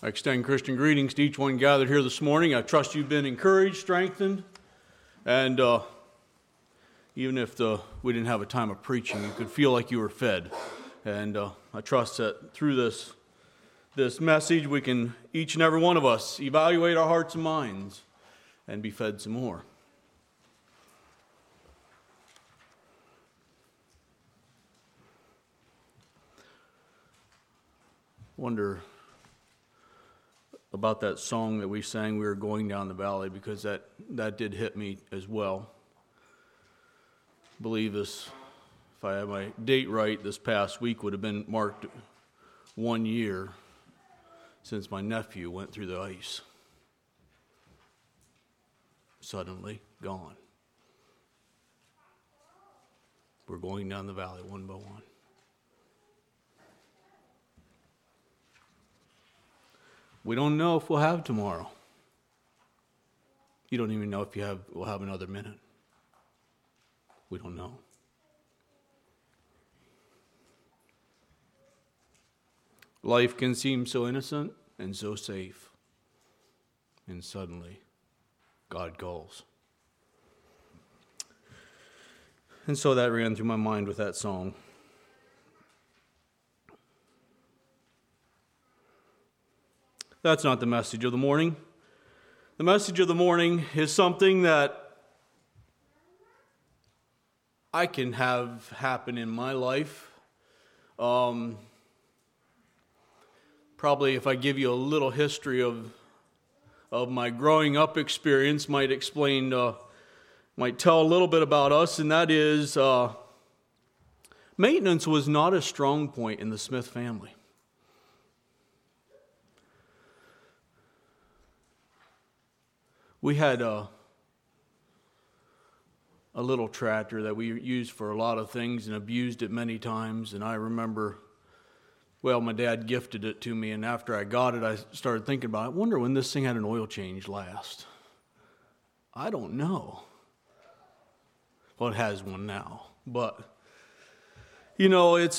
I extend Christian greetings to each one gathered here this morning. I trust you've been encouraged, strengthened, and even if we didn't have a time of preaching, you could feel like you were fed. And I trust that through this message, we can, each and every one of us, evaluate our hearts and minds and be fed some more. Wonder about that song that we sang, We Were Going Down the Valley, because that did hit me as well. I believe this, if I have my date right, this past week would have been marked 1 year since my nephew went through the ice. Suddenly gone. We're going down the valley one by one. We don't know if we'll have tomorrow. You don't even know if we'll have another minute. We don't know. Life can seem so innocent and so safe. And suddenly, God calls. And so that ran through my mind with that song. That's not the message of the morning. The message of the morning is something that I can have happen in my life. Probably if I give you a little history of my growing up experience, might tell a little bit about us, and that is maintenance was not a strong point in the Smith family. We had a little tractor that we used for a lot of things and abused it many times. And I remember, my dad gifted it to me. And after I got it, I started thinking about it. I wonder when this thing had an oil change last. I don't know. Well, it has one now. But, it's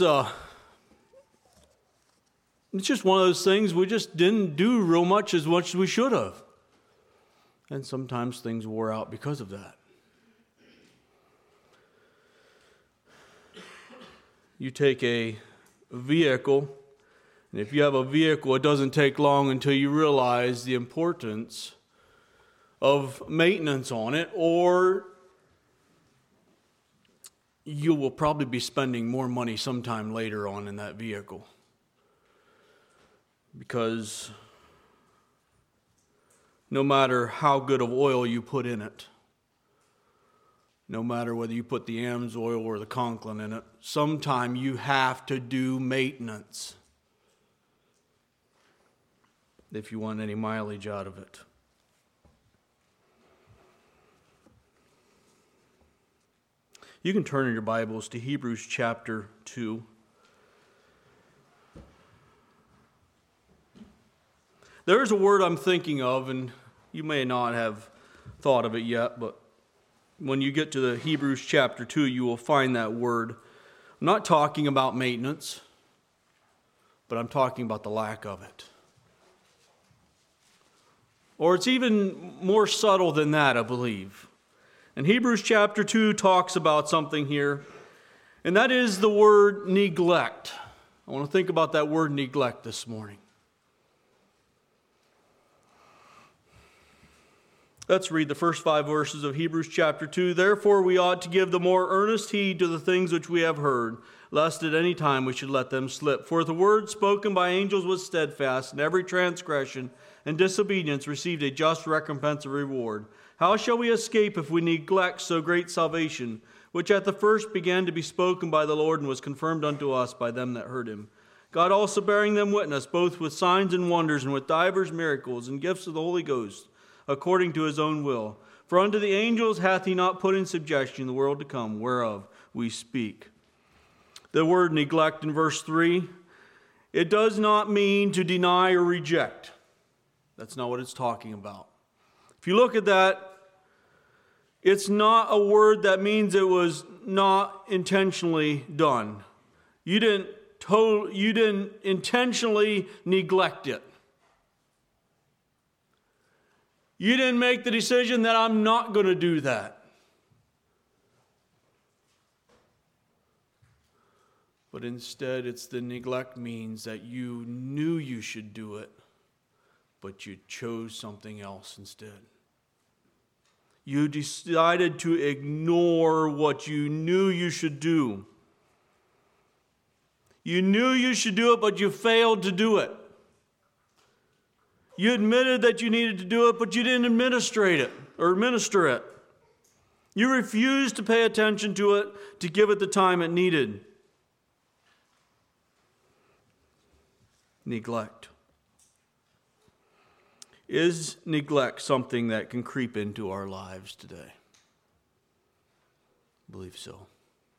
just one of those things we just didn't do real much as we should have. And sometimes things wore out because of that. You take a vehicle, and if you have a vehicle, it doesn't take long until you realize the importance of maintenance on it, or you will probably be spending more money sometime later on in that vehicle. Because no matter how good of oil you put in it, no matter whether you put the AMSOIL or the Conklin in it, sometime you have to do maintenance if you want any mileage out of it. You can turn in your Bibles to Hebrews chapter 2. There's a word I'm thinking of, and you may not have thought of it yet, but when you get to the Hebrews chapter 2, you will find that word. I'm not talking about maintenance, but I'm talking about the lack of it. Or it's even more subtle than that, I believe. And Hebrews chapter 2 talks about something here, and that is the word neglect. I want to think about that word neglect this morning. Let's read the first 5 verses of Hebrews chapter 2. Therefore we ought to give the more earnest heed to the things which we have heard, lest at any time we should let them slip. For the word spoken by angels was steadfast, and every transgression and disobedience received a just recompense of reward. How shall we escape if we neglect so great salvation, which at the first began to be spoken by the Lord and was confirmed unto us by them that heard him? God also bearing them witness, both with signs and wonders, and with divers miracles and gifts of the Holy Ghost, according to his own will. For unto the angels hath he not put in subjection the world to come, whereof we speak. The word neglect in verse 3, it does not mean to deny or reject. That's not what it's talking about. If you look at that, it's not a word that means it was not intentionally done. You didn't intentionally neglect it. You didn't make the decision that I'm not going to do that. But instead, it's the neglect means that you knew you should do it, but you chose something else instead. You decided to ignore what you knew you should do. You knew you should do it, but you failed to do it. You admitted that you needed to do it, but you didn't administer it. You refused to pay attention to it, to give it the time it needed. Neglect. Is neglect something that can creep into our lives today? I believe so.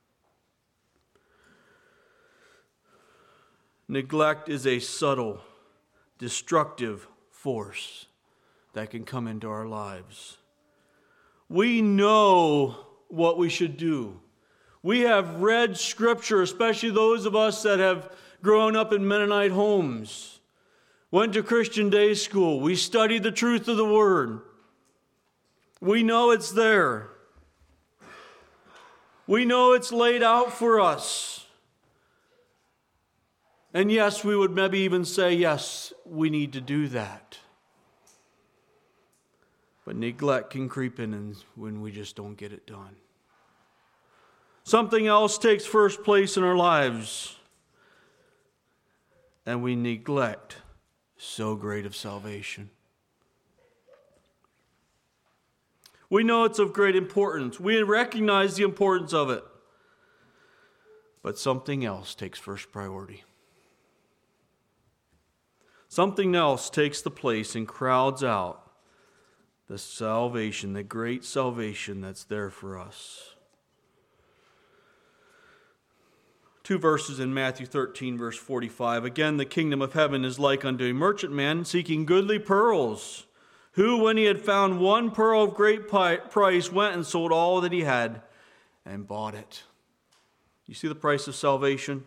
Neglect is a subtle, destructive force that can come into our lives. We know what we should do. We have read Scripture, especially those of us that have grown up in Mennonite homes. Went to Christian day school. We studied the truth of the Word. We know it's there. We know it's laid out for us. And yes, we would maybe even say, yes, we need to do that. But neglect can creep in when we just don't get it done. Something else takes first place in our lives, and we neglect so great of salvation. We know it's of great importance. We recognize the importance of it. But something else takes first priority. Something else takes the place and crowds out the salvation, the great salvation that's there for us. 2 verses in Matthew 13, verse 45. Again, the kingdom of heaven is like unto a merchantman seeking goodly pearls, who, when he had found one pearl of great price, went and sold all that he had and bought it. You see the price of salvation?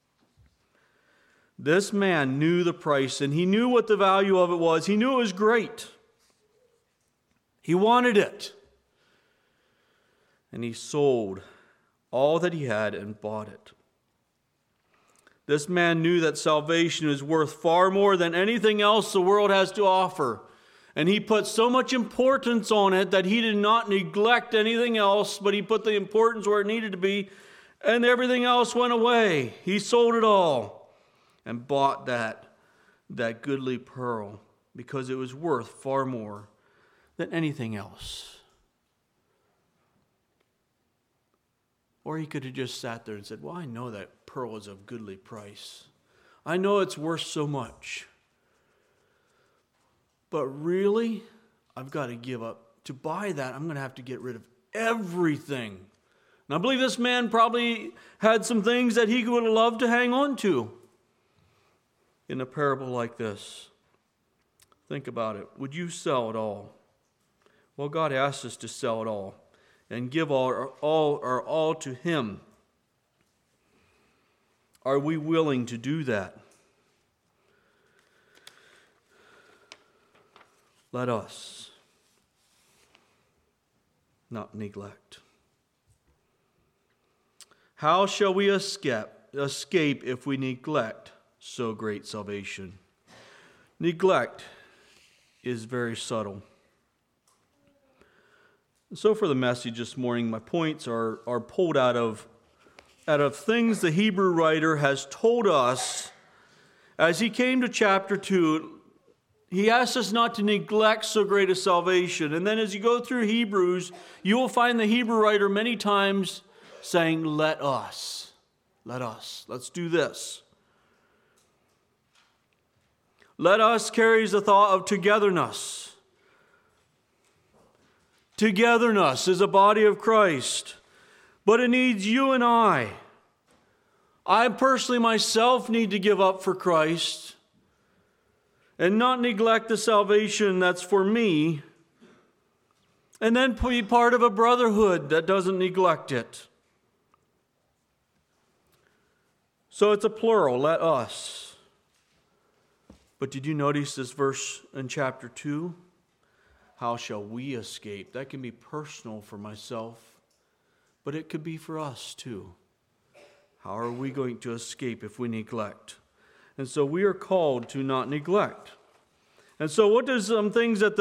This man knew the price, and he knew what the value of it was. He knew it was great. He wanted it. And he sold all that he had and bought it. This man knew that salvation is worth far more than anything else the world has to offer. And he put so much importance on it that he did not neglect anything else, but he put the importance where it needed to be, and everything else went away. He sold it all and bought that goodly pearl because it was worth far more than anything else. Or he could have just sat there and said, well, I know that pearl is of goodly price. I know it's worth so much. But really, I've got to give up. To buy that, I'm going to have to get rid of everything. And I believe this man probably had some things that he would have loved to hang on to in a parable like this. Think about it. Would you sell it all? Well, God asks us to sell it all and give all to Him. Are we willing to do that? Let us not neglect. How shall we escape if we neglect so great salvation? Neglect is very subtle. So for the message this morning, my points are pulled out of things the Hebrew writer has told us as he came to chapter 2. He asks us not to neglect so great a salvation. And then as you go through Hebrews, you will find the Hebrew writer many times saying, let us, let's do this. Let us carries the thought of togetherness. Togetherness is a body of Christ. But it needs you and I. I personally myself need to give up for Christ and not neglect the salvation that's for me, and then be part of a brotherhood that doesn't neglect it. So it's a plural, let us. But did you notice this verse in chapter 2? how shall we escape? That can be personal for myself, but it could be for us too. How are we going to escape if we neglect? And so we are called to not neglect. And so what does some things that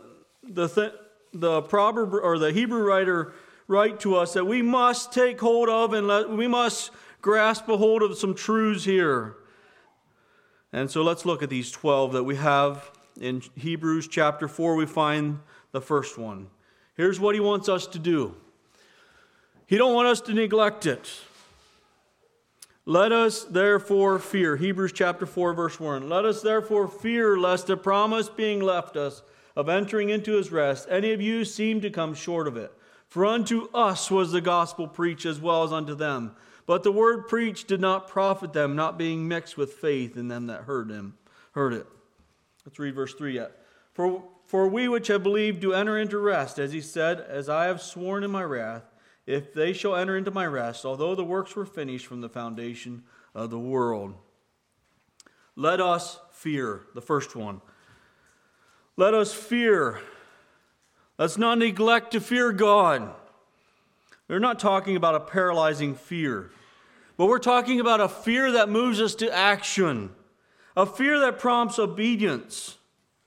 the proverb or the Hebrew writer write to us that we must take hold of, and we must grasp a hold of some truths here? And so let's look at these 12 that we have in Hebrews chapter 4. We find the first one. Here's what he wants us to do. He don't want us to neglect it. Let us therefore fear. Hebrews chapter 4 verse 1. Let us therefore fear lest the promise being left us of entering into his rest, any of you seem to come short of it. For unto us was the gospel preached as well as unto them. But the word preached did not profit them, not being mixed with faith in them that heard it. Let's read verse 3 yet. For we which have believed do enter into rest, as he said, as I have sworn in my wrath, if they shall enter into my rest, although the works were finished from the foundation of the world. Let us fear, the first one. Let us fear. Let's not neglect to fear God. We're not talking about a paralyzing fear, but we're talking about a fear that moves us to action, a fear that prompts obedience.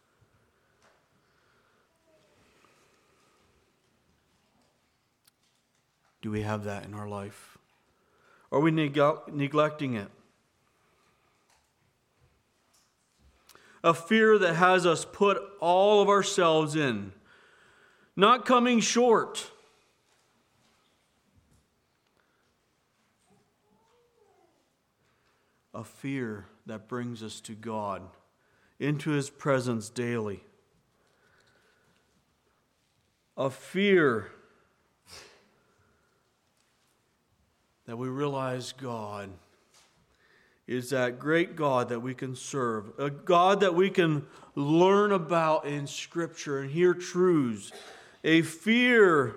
Do we have that in our life? Are we neglecting it? A fear that has us put all of ourselves in, not coming short. A fear that brings us to God, into his presence daily. A fear that we realize God is that great God that we can serve, a God that we can learn about in Scripture and hear truths, a fear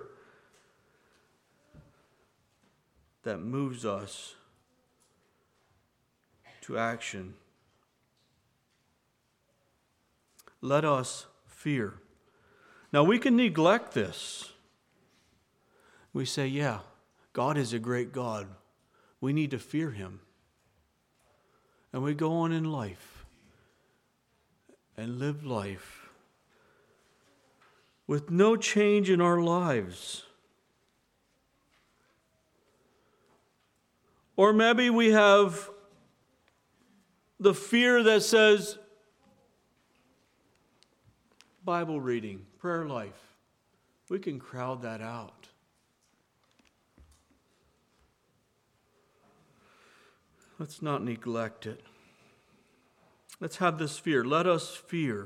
that moves us to action. Let us fear. Now we can neglect this. We say, yeah, God is a great God. We need to fear him. And we go on in life and live life with no change in our lives. Or maybe we have the fear that says Bible reading, prayer life. We can crowd that out. Let's not neglect it. Let's have this fear. Let us fear,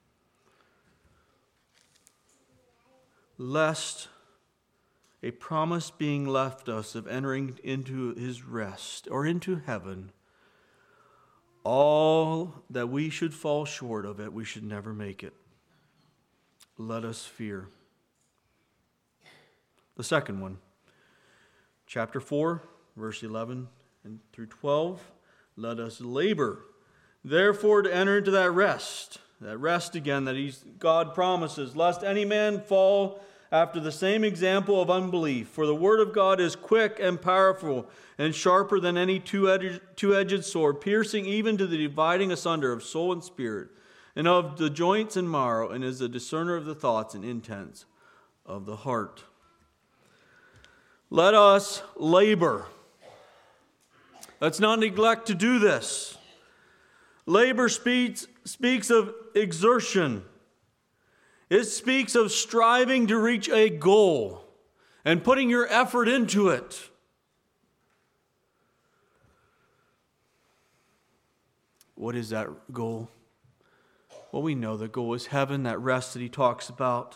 lest a promise being left us of entering into his rest or into heaven, all that we should fall short of it, we should never make it. Let us fear. The second one, chapter 4, verse 11 and through 12, let us labor, therefore, to enter into that rest again that God promises, lest any man fall after the same example of unbelief. For the word of God is quick and powerful and sharper than any two-edged sword, piercing even to the dividing asunder of soul and spirit, and of the joints and marrow, and is a discerner of the thoughts and intents of the heart. Let us labor. Let's not neglect to do this. Labor speaks of exertion. It speaks of striving to reach a goal and putting your effort into it. What is that goal? Well, we know the goal is heaven, that rest that he talks about.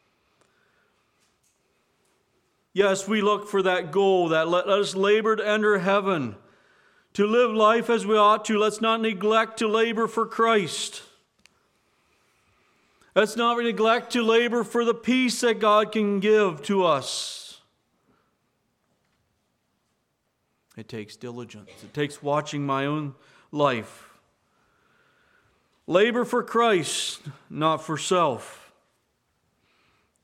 Yes, we look for that goal, that let us labor to enter heaven, to live life as we ought to. Let's not neglect to labor for Christ. Let's not neglect to labor for the peace that God can give to us. It takes diligence. It takes watching my own life. Labor for Christ, not for self.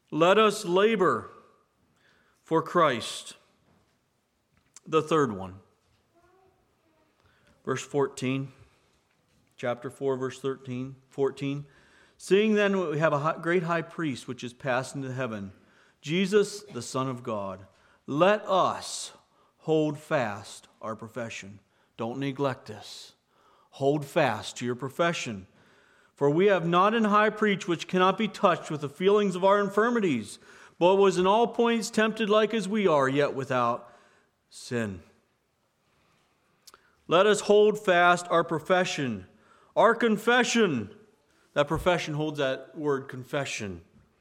Let us labor for Christ. The third one. Verse 14. Chapter 4, verse 14. Seeing then we have a great high priest which is passed into heaven, Jesus, the Son of God, let us hold fast our profession. Don't neglect this. Hold fast to your profession. For we have not an high priest which cannot be touched with the feelings of our infirmities, but was in all points tempted like as we are, yet without sin. Let us hold fast our profession, our confession. That profession holds that word confession.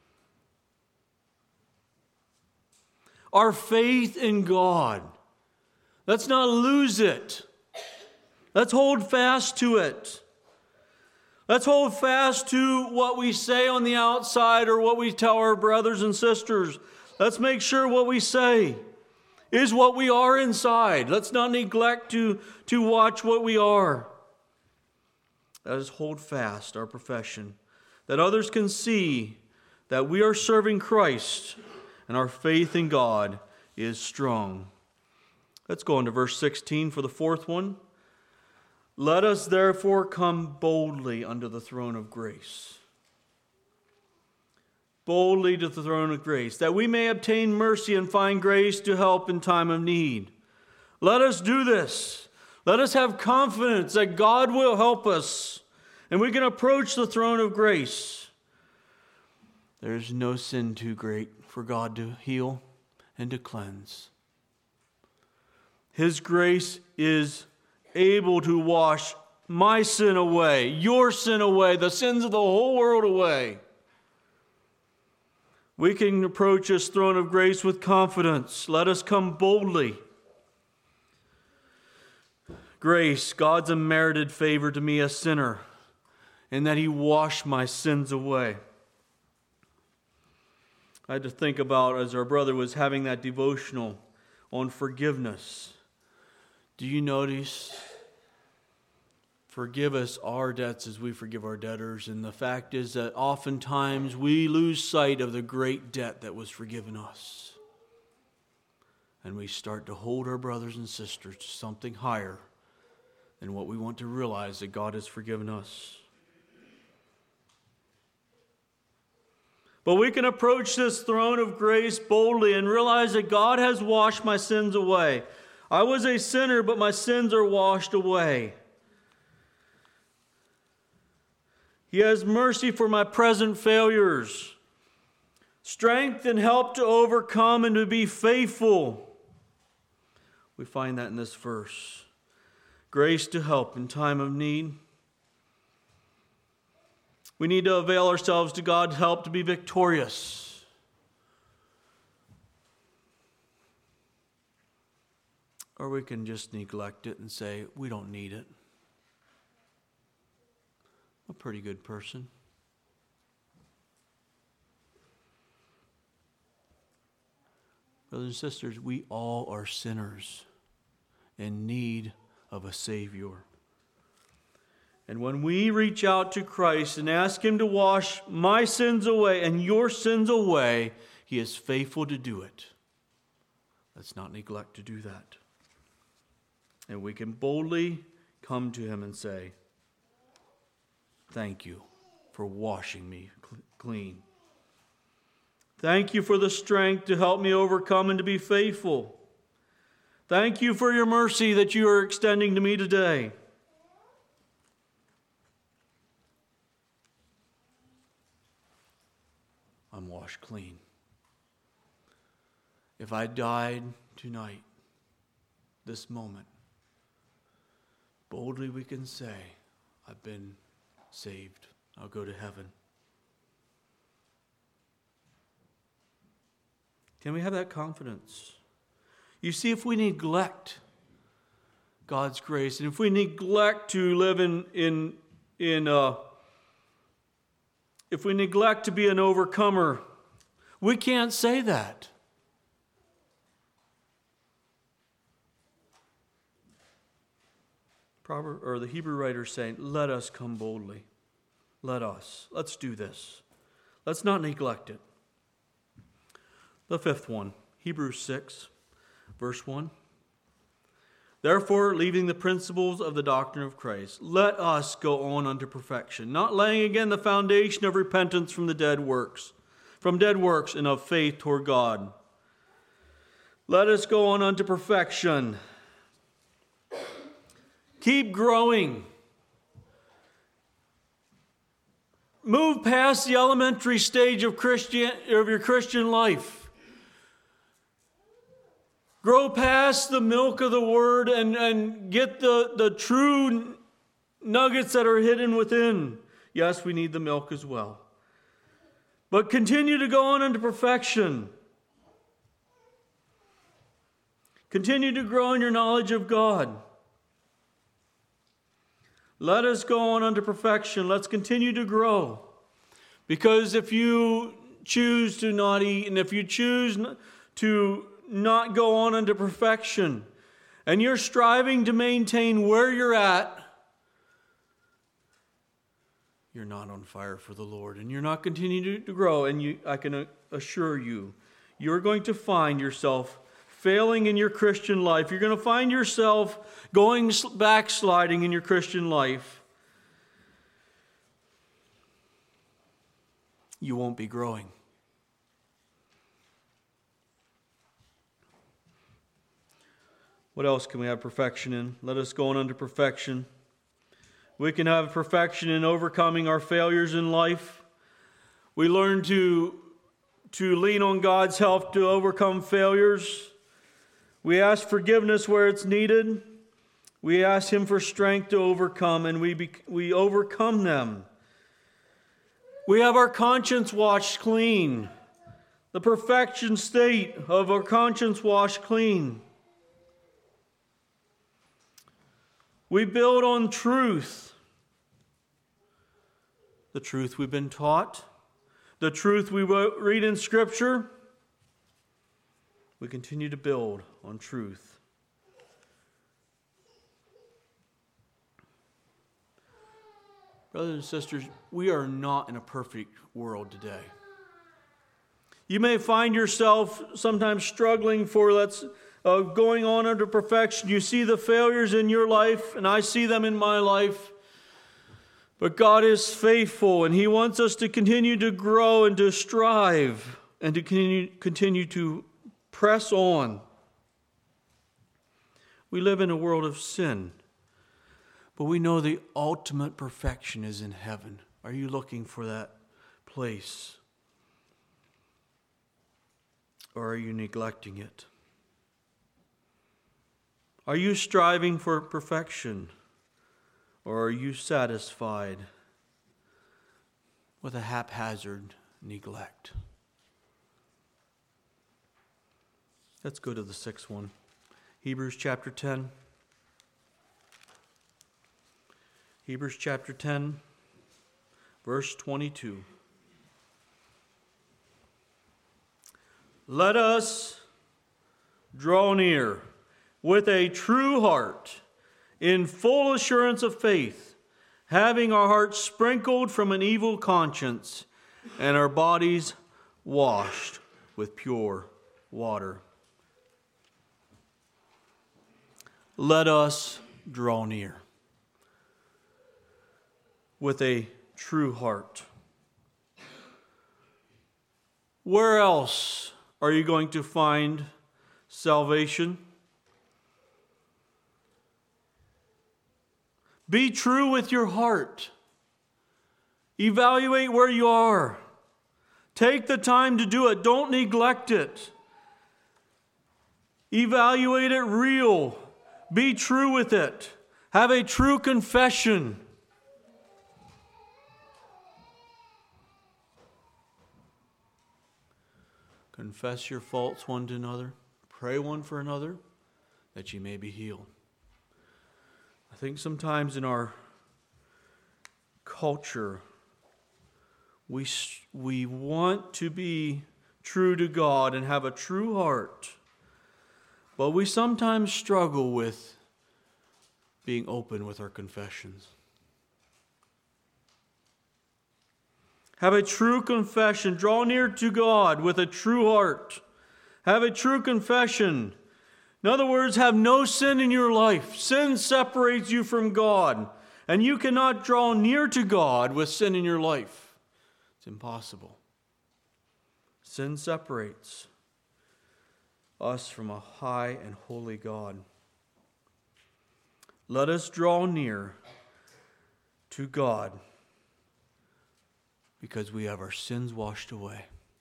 Our faith in God. Let's not lose it. Let's hold fast to it. Let's hold fast to what we say on the outside or what we tell our brothers and sisters. Let's make sure what we say is what we are inside. Let's not neglect to watch what we are. Let us hold fast our profession, that others can see that we are serving Christ and our faith in God is strong. Let's go on to verse 16 for the fourth one. Let us therefore come boldly unto the throne of grace. Boldly to the throne of grace, that we may obtain mercy and find grace to help in time of need. Let us do this. Let us have confidence that God will help us, and we can approach the throne of grace. There is no sin too great for God to heal and to cleanse. His grace is able to wash my sin away, your sin away, the sins of the whole world away. We can approach this throne of grace with confidence. Let us come boldly. Grace, God's unmerited favor to me, a sinner, and that He washed my sins away. I had to think about, as our brother was having that devotional on forgiveness. Do you notice? Forgive us our debts as we forgive our debtors. And the fact is that oftentimes we lose sight of the great debt that was forgiven us. And we start to hold our brothers and sisters to something higher than what we want to realize that God has forgiven us. But we can approach this throne of grace boldly and realize that God has washed my sins away. I was a sinner, but my sins are washed away. He has mercy for my present failures, strength and help to overcome and to be faithful. We find that in this verse. Grace to help in time of need. We need to avail ourselves to God's help to be victorious. Or we can just neglect it and say, we don't need it. I'm a pretty good person. Brothers and sisters, we all are sinners in need of a Savior. And when we reach out to Christ and ask Him to wash my sins away and your sins away, He is faithful to do it. Let's not neglect to do that. And we can boldly come to Him and say, thank you for washing me clean. Thank you for the strength to help me overcome and to be faithful. Thank you for your mercy that you are extending to me today. I'm washed clean. If I died tonight, this moment, boldly we can say, I've been saved. I'll go to heaven. Can we have that confidence? You see, if we neglect God's grace, and if we neglect to live if we neglect to be an overcomer, we can't say that. The Hebrew writer is saying, let us come boldly. Let us. Let's do this. Let's not neglect it. The fifth one, Hebrews 6, verse 1. Therefore, leaving the principles of the doctrine of Christ, let us go on unto perfection, not laying again the foundation of repentance from dead works and of faith toward God. Let us go on unto perfection. Keep growing. Move past the elementary stage of your Christian life. Grow past the milk of the Word and get the true nuggets that are hidden within. Yes, we need the milk as well. But continue to go on into perfection. Continue to grow in your knowledge of God. Let us go on unto perfection. Let's continue to grow. Because if you choose to not eat, and if you choose to not go on unto perfection, and you're striving to maintain where you're at, you're not on fire for the Lord, and you're not continuing to grow. And I can assure you, you're going to find yourself failing in your Christian life. You're going to find yourself backsliding in your Christian life. You won't be growing. What else can we have perfection in? Let us go on unto perfection. We can have perfection in overcoming our failures in life. We learn to lean on God's help to overcome failures. We ask forgiveness where it's needed. We ask Him for strength to overcome, and we overcome them. We have our conscience washed clean. The perfection state of our conscience washed clean. We build on truth. The truth we've been taught. The truth we read in Scripture. We continue to build on truth. Brothers and sisters, we are not in a perfect world today. You may find yourself sometimes struggling for going on under perfection. You see the failures in your life, and I see them in my life. But God is faithful, and He wants us to continue to grow and to strive and to continue to press on. We live in a world of sin, but we know the ultimate perfection is in heaven. Are you looking for that place? Or are you neglecting it? Are you striving for perfection? Or are you satisfied with a haphazard neglect? Let's go to the sixth one. Hebrews chapter 10. Hebrews chapter 10, verse 22. Let us draw near with a true heart, in full assurance of faith, having our hearts sprinkled from an evil conscience and our bodies washed with pure water. Let us draw near with a true heart. Where else are you going to find salvation? Be true with your heart. Evaluate where you are. Take the time to do it. Don't neglect it. Evaluate it real. Be true with it. Have a true confession. Confess your faults one to another. Pray one for another, that ye may be healed. I think sometimes in our culture, we want to be true to God and have a true heart, but we sometimes struggle with being open with our confessions. Have a true confession. Draw near to God with a true heart. Have a true confession. In other words, have no sin in your life. Sin separates you from God, and you cannot draw near to God with sin in your life. It's impossible. Sin separates us from a high and holy God. Let us draw near to God because we have our sins washed away.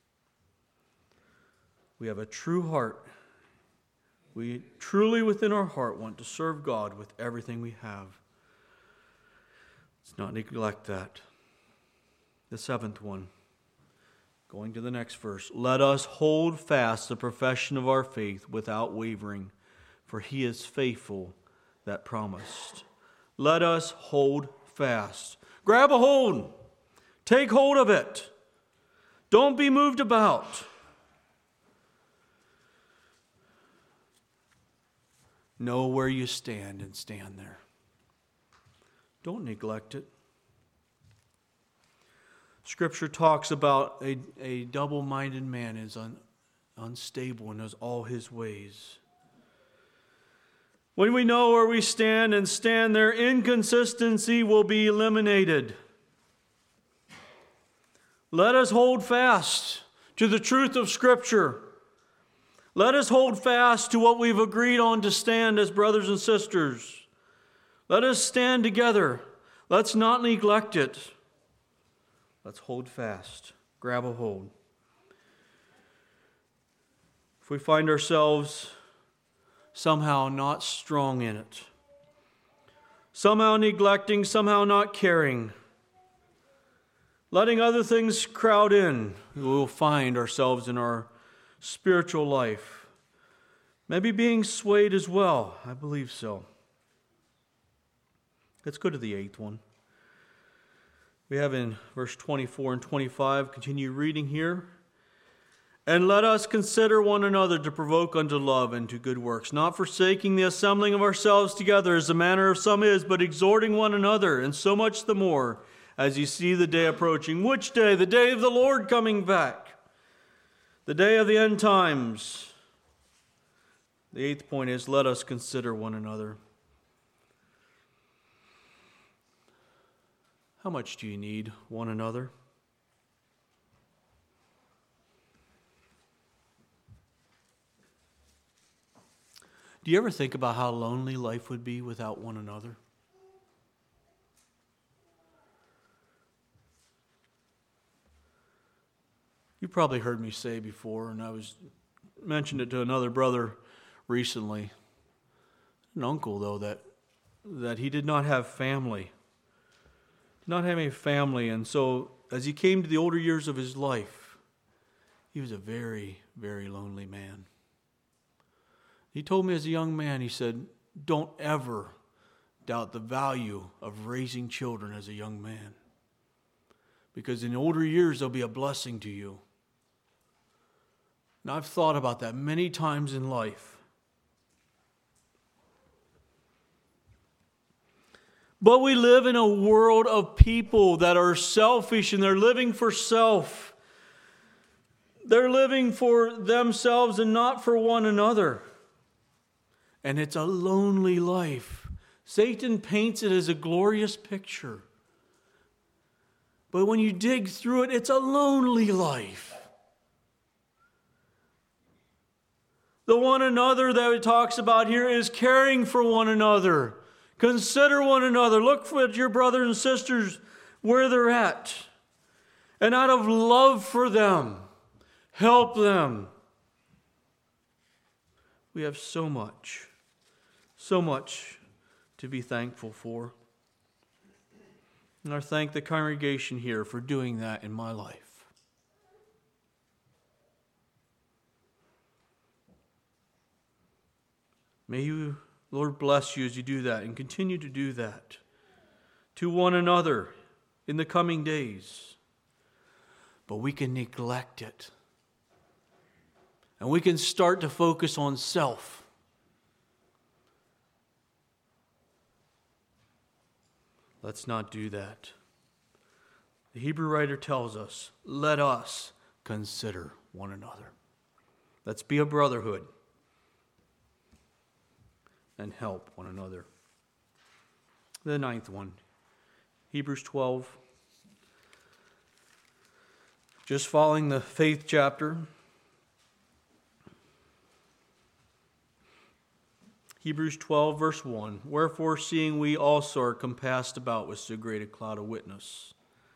We have a true heart. We truly within our heart want to serve God with everything we have. Let's not neglect that. The seventh one, going to the next verse. Let us hold fast the profession of our faith without wavering, for he is faithful that promised. Let us hold fast. Grab a hold. Take hold of it. Don't be moved about. Know where you stand and stand there. Don't neglect it. Scripture talks about a double-minded man is unstable in all his ways. When we know where we stand and stand there, inconsistency will be eliminated. Let us hold fast to the truth of Scripture. Let us hold fast to what we've agreed on to stand as brothers and sisters. Let us stand together. Let's not neglect it. Let's hold fast. Grab a hold. If we find ourselves somehow not strong in it, somehow neglecting, somehow not caring, letting other things crowd in, we will find ourselves in our spiritual life maybe being swayed as well. I believe so. Let's go to the eighth one. We have in verse 24 and 25, continue reading here. And let us consider one another to provoke unto love and to good works, not forsaking the assembling of ourselves together as the manner of some is, but exhorting one another, and so much the more as you see the day approaching. Which day? The day of the Lord coming back. The day of the end times. The eighth point is, let us consider one another. How much do you need one another? Do you ever think about how lonely life would be without one another? You probably heard me say before, and I mentioned it to another brother recently, an uncle though, that he did not have family. Not having a family, and so as he came to the older years of his life, he was a very, very lonely man. He told me as a young man, he said, don't ever doubt the value of raising children as a young man, because in older years they'll be a blessing to you. And I've thought about that many times in life. But we live in a world of people that are selfish and they're living for self. They're living for themselves and not for one another. And it's a lonely life. Satan paints it as a glorious picture. But when you dig through it, it's a lonely life. The one another that it talks about here is caring for one another. Consider one another. Look at your brothers and sisters where they're at. And out of love for them, help them. We have so much to be thankful for. And I thank the congregation here for doing that in my life. May you, Lord, bless you as you do that and continue to do that to one another in the coming days. But we can neglect it. And we can start to focus on self. Let's not do that. The Hebrew writer tells us, let us consider one another. Let's be a brotherhood and help one another. The ninth one, Hebrews 12. Just following the faith chapter. Hebrews 12, verse 1. Wherefore, seeing we also are compassed about with so great a cloud of witness.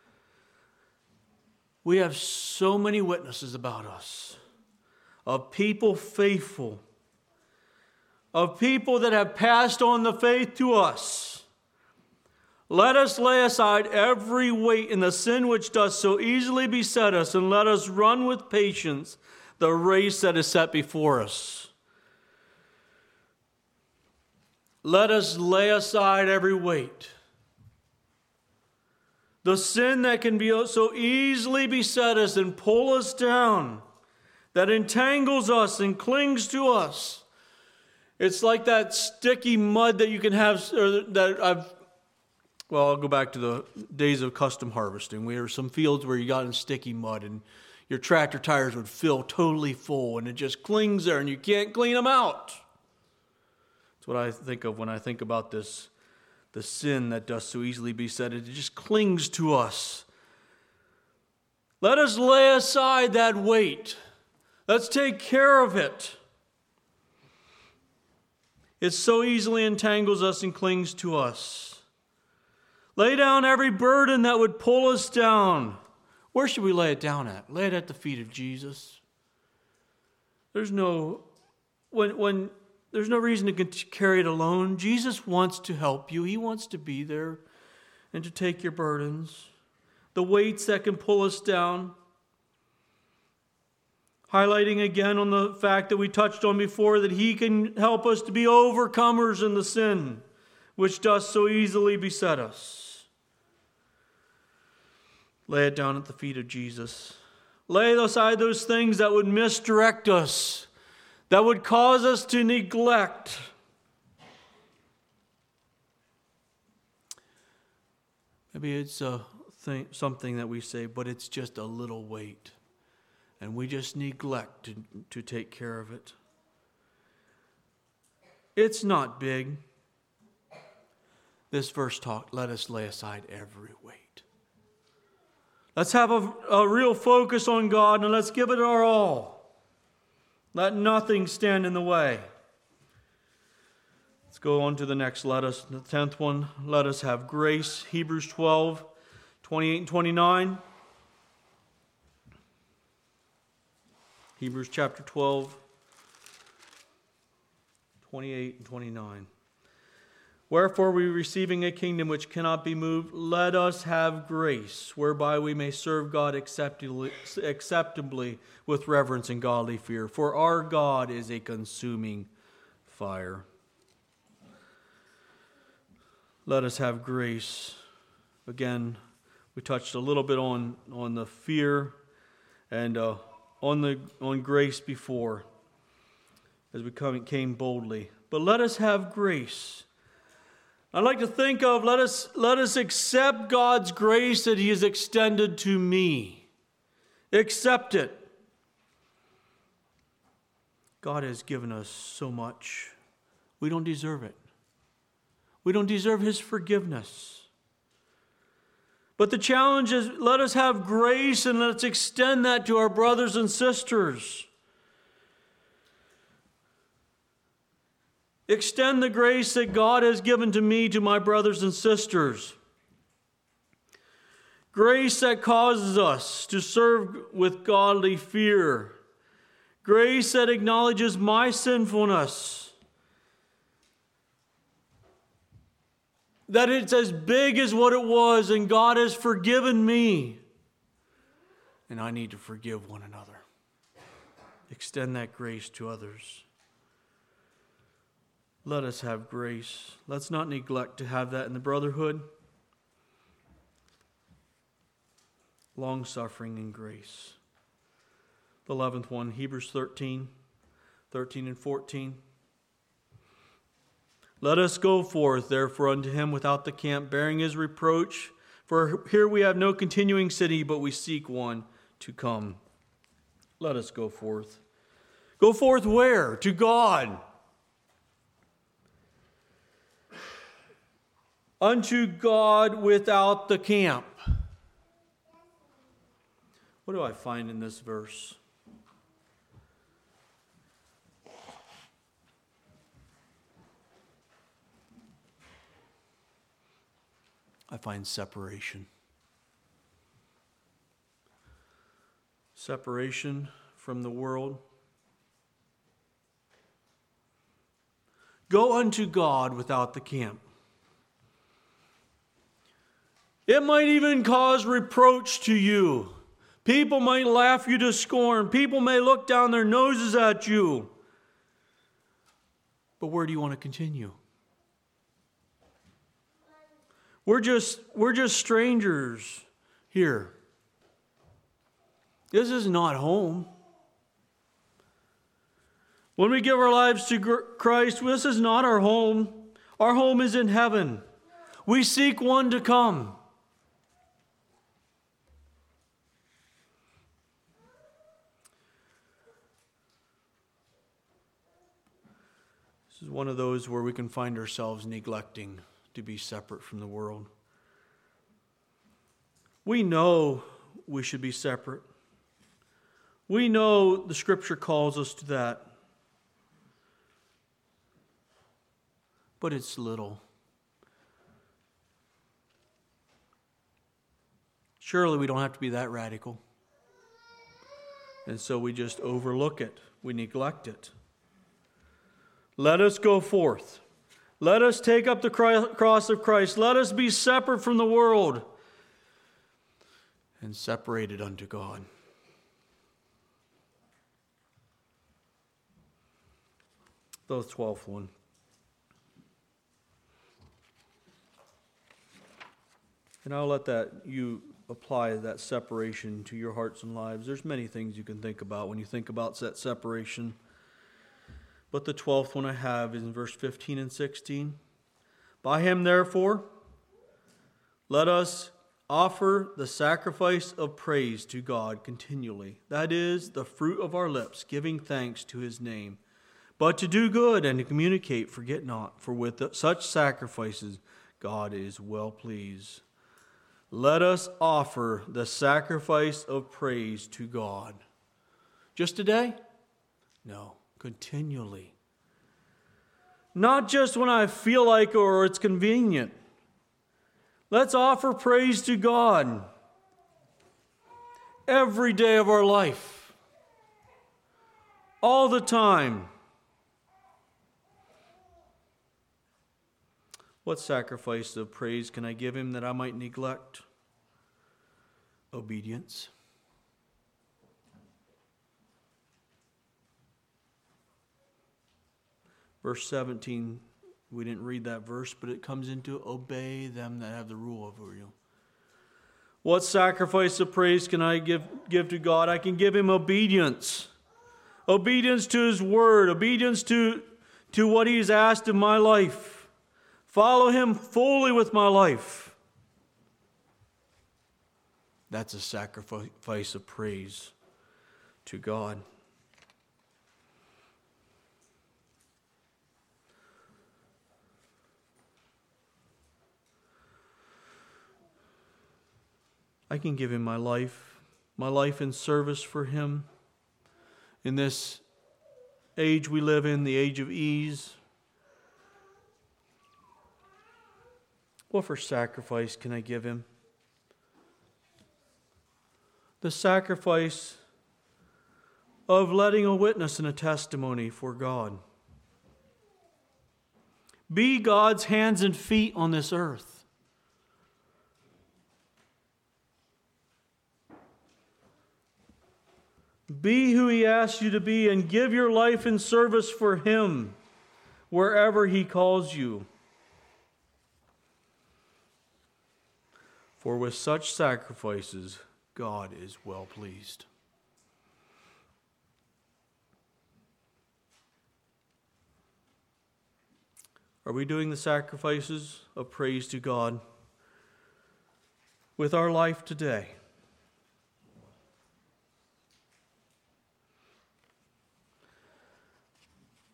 We have so many witnesses about us, of people faithful, of people that have passed on the faith to us. Let us lay aside every weight and the sin which does so easily beset us, and let us run with patience the race that is set before us. Let us lay aside every weight. The sin that can be so easily beset us and pull us down, that entangles us and clings to us. It's like that sticky mud that you can have, I'll go back to the days of custom harvesting. We had some fields where you got in sticky mud and your tractor tires would fill totally full and it just clings there and you can't clean them out. That's what I think of when I think about this, the sin that does so easily beset it. It just clings to us. Let us lay aside that weight. Let's take care of it. It so easily entangles us and clings to us. Lay down every burden that would pull us down. Where should we lay it down at? Lay it at the feet of Jesus. There's no reason to carry it alone. Jesus wants to help you. He wants to be there and to take your burdens, the weights that can pull us down. Highlighting again on the fact that we touched on before, that He can help us to be overcomers in the sin which does so easily beset us. Lay it down at the feet of Jesus. Lay aside those things that would misdirect us, that would cause us to neglect. Maybe it's something that we say, but it's just a little weight, and we just neglect to take care of it. It's not big. This verse talked, let us lay aside every weight. Let's have a real focus on God, and let's give it our all. Let nothing stand in the way. Let's go on to the next. The 10th one. Let us have grace. Hebrews 12, 28 and 29. Hebrews chapter 12, 28 and 29. Wherefore, we receiving a kingdom which cannot be moved, let us have grace, whereby we may serve God acceptably with reverence and godly fear. For our God is a consuming fire. Let us have grace. Again, we touched a little bit on the fear and on grace before, as we came boldly. But let us have grace. I'd like to think of, let us accept God's grace that He has extended to me. Accept it. God has given us so much. We don't deserve it. We don't deserve His forgiveness. But the challenge is, let us have grace and let's extend that to our brothers and sisters. Extend the grace that God has given to me to my brothers and sisters. Grace that causes us to serve with godly fear. Grace that acknowledges my sinfulness. That it's as big as what it was, and God has forgiven me. And I need to forgive one another. Extend that grace to others. Let us have grace. Let's not neglect to have that in the brotherhood. Long-suffering and grace. The 11th one, Hebrews 13 and 14. Let us go forth, therefore, unto Him without the camp, bearing His reproach. For here we have no continuing city, but we seek one to come. Let us go forth. Go forth where? To God. Unto God without the camp. What do I find in this verse? I find separation. Separation from the world. Go unto God without the camp. It might even cause reproach to you. People might laugh you to scorn. People may look down their noses at you. But where do you want to continue? We're just strangers here. This is not home. When we give our lives to Christ, this is not our home. Our home is in heaven. We seek one to come. This is one of those where we can find ourselves neglecting to be separate from the world. We know we should be separate. We know the Scripture calls us to that. But it's little. Surely we don't have to be that radical. And so we just overlook it. We neglect it. Let us go forth. Let us take up the cross of Christ. Let us be separate from the world and separated unto God. The 12th one. And I'll let you apply that separation to your hearts and lives. There's many things you can think about when you think about that separation. But the 12th one I have is in verse 15 and 16. By him, therefore, let us offer the sacrifice of praise to God continually. That is, the fruit of our lips, giving thanks to his name. But to do good and to communicate, forget not, for with such sacrifices God is well pleased. Let us offer the sacrifice of praise to God. Just today? No, continually. Not just when I feel like or it's convenient. Let's offer praise to God every day of our life. All the time. What sacrifice of praise can I give him that I might neglect? Obedience. Verse 17, we didn't read that verse, but it comes into obey them that have the rule over you. What sacrifice of praise can I give to God? I can give him obedience. Obedience to his word. Obedience to what he's asked in my life. Follow him fully with my life. That's a sacrifice of praise to God. I can give him my life in service for him. In this age we live in, the age of ease, what for sacrifice can I give him? The sacrifice of letting a witness and a testimony for God. Be God's hands and feet on this earth. Be who he asks you to be and give your life in service for him wherever he calls you. For with such sacrifices, God is well pleased. Are we doing the sacrifices of praise to God with our life today?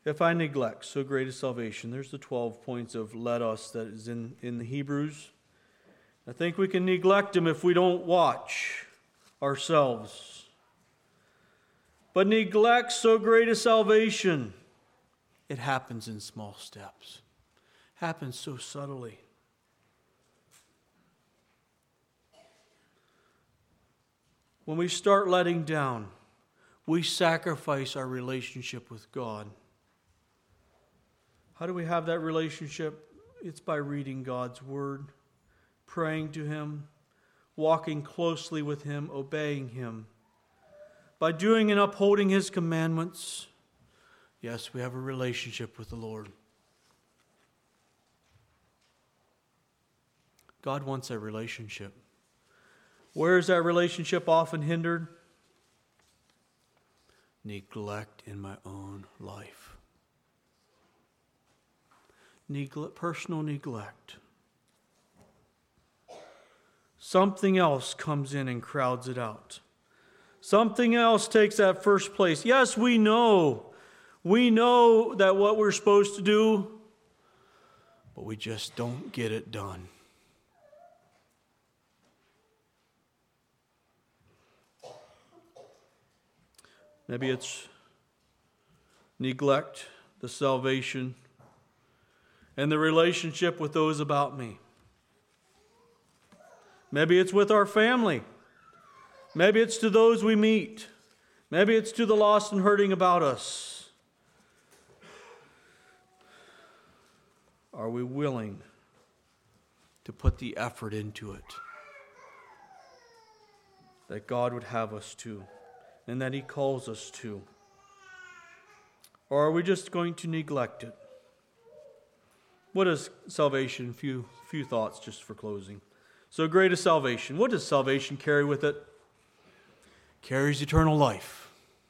If I neglect so great a salvation, there's the 12 points of let us that is in the Hebrews. I think we can neglect him if we don't watch ourselves. But neglect so great a salvation, it happens in small steps. Happens so subtly. When we start letting down, we sacrifice our relationship with God. How do we have that relationship? It's by reading God's Word, praying to Him, walking closely with Him, obeying Him. By doing and upholding His commandments, yes, we have a relationship with the Lord. God wants that relationship. Where is that relationship often hindered? Neglect in my own life. Personal neglect. Something else comes in and crowds it out. Something else takes that first place. Yes, we know that what we're supposed to do, but we just don't get it done. Maybe it's neglect the salvation and the relationship with those about me. Maybe it's with our family. Maybe it's to those we meet. Maybe it's to the lost and hurting about us. Are we willing to put the effort into it that God would have us to and that He calls us to? Or are we just going to neglect it? What is salvation? Few thoughts just for closing. So great is salvation. What does salvation carry with it? Carries eternal life.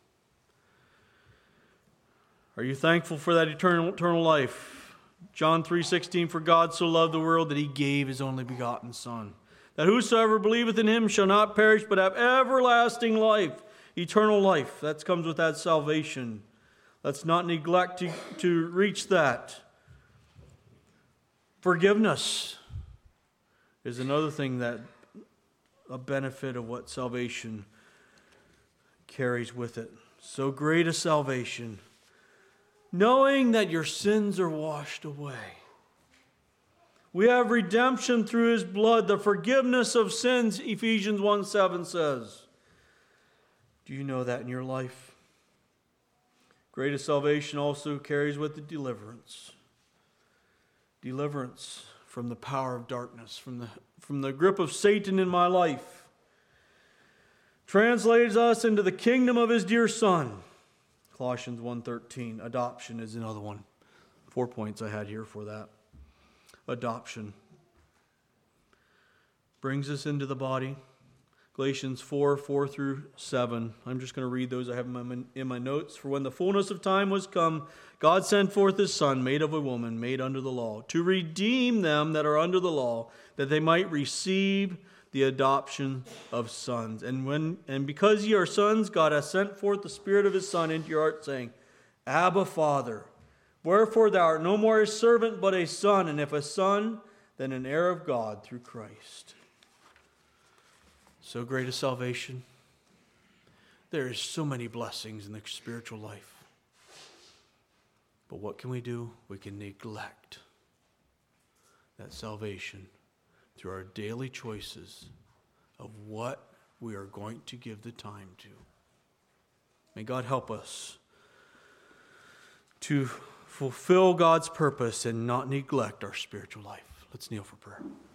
Are you thankful for that eternal life? John 3:16, for God so loved the world that He gave His only begotten Son, that whosoever believeth in Him shall not perish but have everlasting life, eternal life. That comes with that salvation. Let's not neglect to reach that. Forgiveness is another thing that a benefit of what salvation carries with it. So great a salvation, knowing that your sins are washed away. We have redemption through His blood, the forgiveness of sins, Ephesians 1:7 says. Do you know that in your life? Greatest salvation also carries with it deliverance. Deliverance from the power of darkness, from the grip of Satan in my life. Translates us into the kingdom of His dear Son. Colossians 1:13. Adoption is another one. 4 points I had here for that. Adoption brings us into the body. Galatians 4:4-7. I'm just going to read those. I have them in my notes. For when the fullness of time was come, God sent forth His Son, made of a woman, made under the law, to redeem them that are under the law, that they might receive the adoption of sons. And because ye are sons, God hath sent forth the Spirit of His Son into your heart, saying, Abba, Father. Wherefore thou art no more a servant, but a son, and if a son, then an heir of God through Christ. So great a salvation. There is so many blessings in the spiritual life. But what can we do? We can neglect that salvation through our daily choices of what we are going to give the time to. May God help us to fulfill God's purpose and not neglect our spiritual life. Let's kneel for prayer.